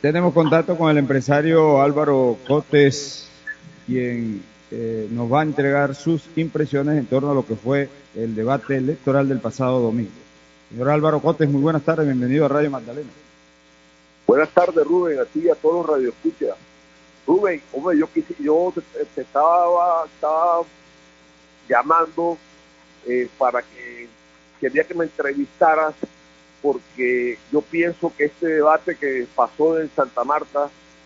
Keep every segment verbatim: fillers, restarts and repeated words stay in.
tenemos contacto con el empresario Álvaro Cotes, quien eh, nos va a entregar sus impresiones en torno a lo que fue el debate electoral del pasado domingo. Señor Álvaro Cotes, muy buenas tardes, bienvenido a Radio Magdalena. Buenas tardes, Rubén, a ti y a todos los radioescuchas. Rubén, hombre, yo quise, yo te, te estaba, estaba llamando eh, para que quería que me entrevistaras, porque yo pienso que este debate que pasó en Santa Marta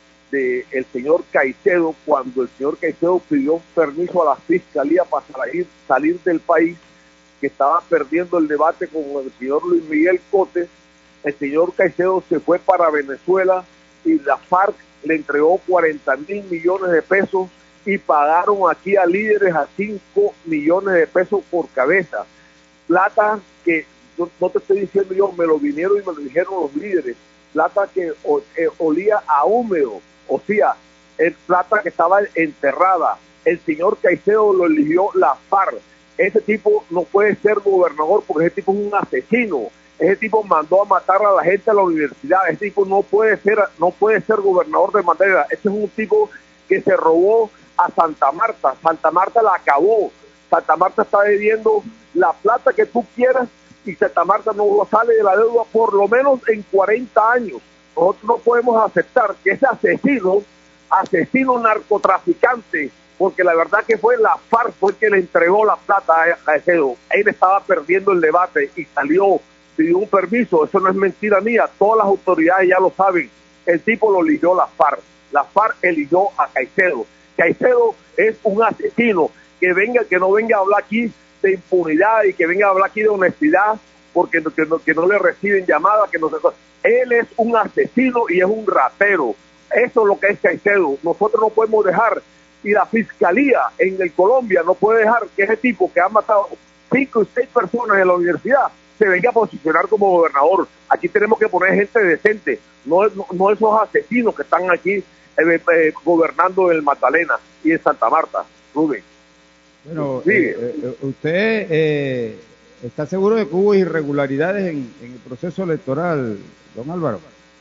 de el señor Caicedo, cuando el señor Caicedo pidió permiso a la fiscalía para salir, salir del país, que estaba perdiendo el debate con el señor Luis Miguel Cotes, el señor Caicedo se fue para Venezuela y la FARC le entregó cuarenta mil millones de pesos y pagaron aquí a líderes a cinco millones de pesos por cabeza. Plata que, no, no te estoy diciendo yo, me lo vinieron y me lo dijeron los líderes, plata que o, eh, olía a húmedo, o sea, es plata que estaba enterrada. El señor Caicedo lo eligió la FARC. Ese tipo no puede ser gobernador porque ese tipo es un asesino. Ese tipo mandó a matar a la gente a la universidad. Ese tipo no puede ser, no puede ser gobernador de Magdalena. Ese es un tipo que se robó a Santa Marta. Santa Marta la acabó. Santa Marta está debiendo la plata que tú quieras y Santa Marta no sale de la deuda por lo menos en cuarenta años. Nosotros no podemos aceptar que ese asesino, asesino narcotraficante, porque la verdad que fue la FARC fue el que le entregó la plata a Caicedo. Él estaba perdiendo el debate y salió, pidió un permiso. Eso no es mentira mía, todas las autoridades ya lo saben. El tipo lo eligió la FARC. La FARC eligió a Caicedo. Caicedo es un asesino. Que venga, que no venga a hablar aquí de impunidad y que venga a hablar aquí de honestidad, porque no, que, no, que no le reciben llamadas, que no se... Él es un asesino y es un ratero. Eso es lo que es Caicedo. Nosotros no podemos dejar, y la fiscalía en el Colombia no puede dejar que ese tipo que ha matado cinco y seis personas en la universidad se venga a posicionar como gobernador. Aquí tenemos que poner gente decente, no, no, no esos asesinos que están aquí eh, eh, gobernando en el Magdalena y en Santa Marta. Rubén. Bueno, sí. eh, eh, usted eh, está seguro de que hubo irregularidades en, en el proceso electoral, don Álvaro.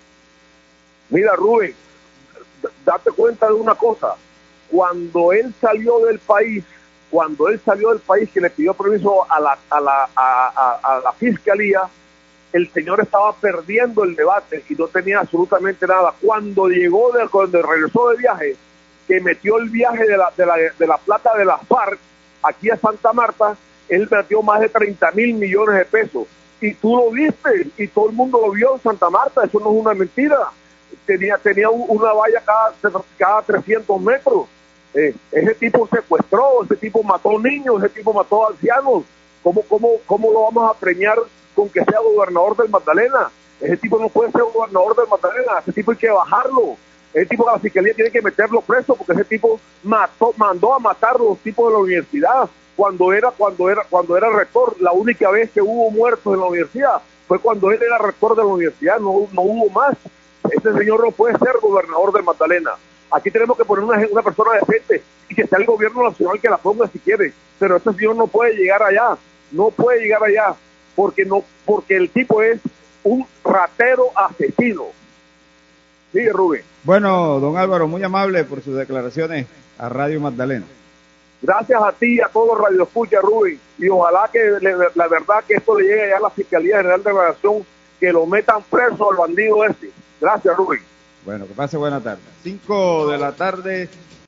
Mira, Rubén, date cuenta de una cosa. Cuando él salió del país, cuando él salió del país que le pidió permiso a la, a la, a, a, a la fiscalía, el señor estaba perdiendo el debate y no tenía absolutamente nada. Cuando llegó, de, cuando regresó de viaje, que metió el viaje de la, de la, de la plata de la FARC aquí a Santa Marta, él metió más de treinta mil millones de pesos. Y tú lo viste, y todo el mundo lo vio en Santa Marta, eso no es una mentira. Tenía, tenía una valla cada, cada trescientos metros. Eh, ese tipo secuestró, ese tipo mató niños, ese tipo mató ancianos. ¿Cómo, cómo, cómo lo vamos a premiar con que sea gobernador del Magdalena? Ese tipo no puede ser gobernador del Magdalena, ese tipo hay que bajarlo. Ese tipo de la fiscalía tiene que meterlo preso porque ese tipo mató, mandó a matar a los tipos de la universidad cuando era, cuando era, cuando era rector. La única vez que hubo muertos en la universidad fue cuando él era rector de la universidad, no, no hubo más. Ese señor no puede ser gobernador del Magdalena. Aquí tenemos que poner una, una persona decente y que sea el gobierno nacional que la ponga si quiere, pero ese señor no puede llegar allá, no puede llegar allá, porque no, porque el tipo es un ratero asesino. Sí, Rubén. Bueno, don Álvaro, muy amable por sus declaraciones a Radio Magdalena. Gracias a ti y a todos los radioescuchas, Rubén, y ojalá que le, la verdad que esto le llegue ya a la Fiscalía General de la Nación, que lo metan preso al bandido ese. Gracias, Rubén. Bueno, que pase buena tarde. Cinco de la tarde.